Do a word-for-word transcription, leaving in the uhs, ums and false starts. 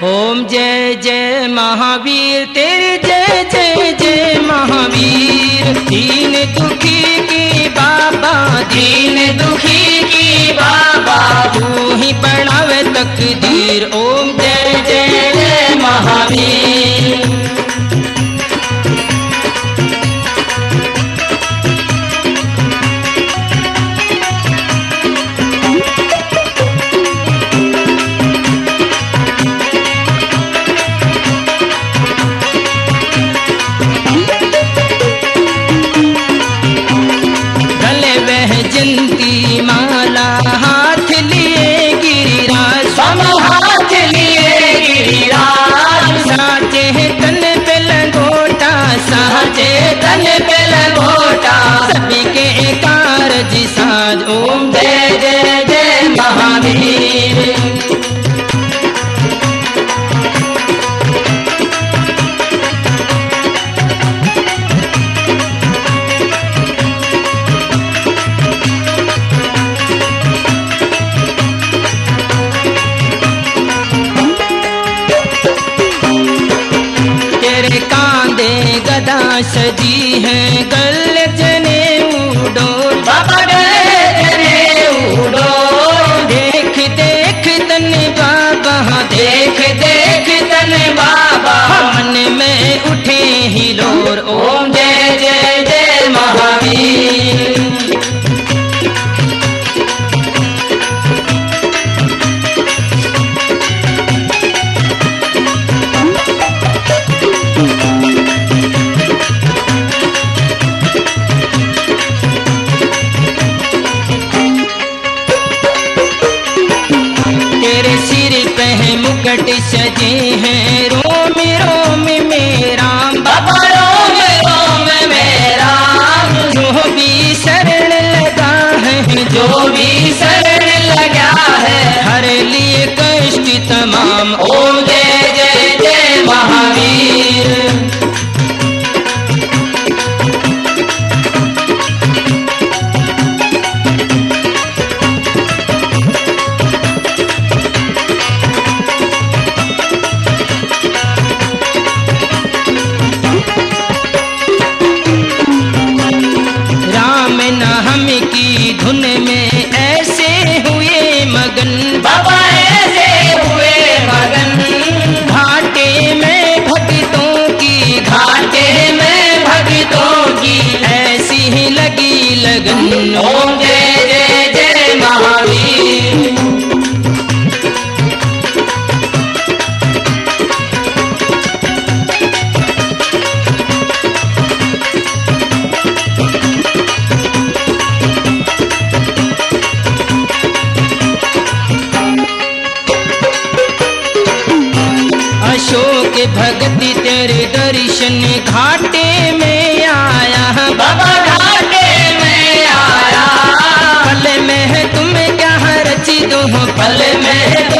ओम जय जय महावीर तेरे जय जय जय महावीर। दीन दुखी की बाबा दीन दुखी की बाबा तू ही बढ़ावे तकदीर। ओम जय जय जय महावीर। जयंती माला हाथ लिए गिरिराज बाबा हाथ लिए गिरिराज। साचे तन पे लंगोटा साचे तन पे लंगोटा सभी के कारज साज। ओम जय जय जय महावीर। गदा सजी है गल जने उड़ो बाबा गले जने उड़ो। देख देख तन बाबा देख देख तन बाबा मन में उठे हिलोर। ओम जय जय जय महावीर। मुकुट सजे हैं रोम रोम में राम बाबा रोम रोम में राम। जो भी शरण लगा है जो भी शरण लगा है हर लिए कष्ट तमाम। ओम जय जय जय महावीर। की धुन में ऐसे हुए मगन बाबा ऐसे हुए मगन। घाटे में भक्तों की घाटे में भक्तों की ऐसी ही लगी लगन। ओम जय जय जय महावीर। अशोक भगति तेरे दर्शन घाटे में आया बाबा घाटे में आया। पल में तुम क्या रची दो पल में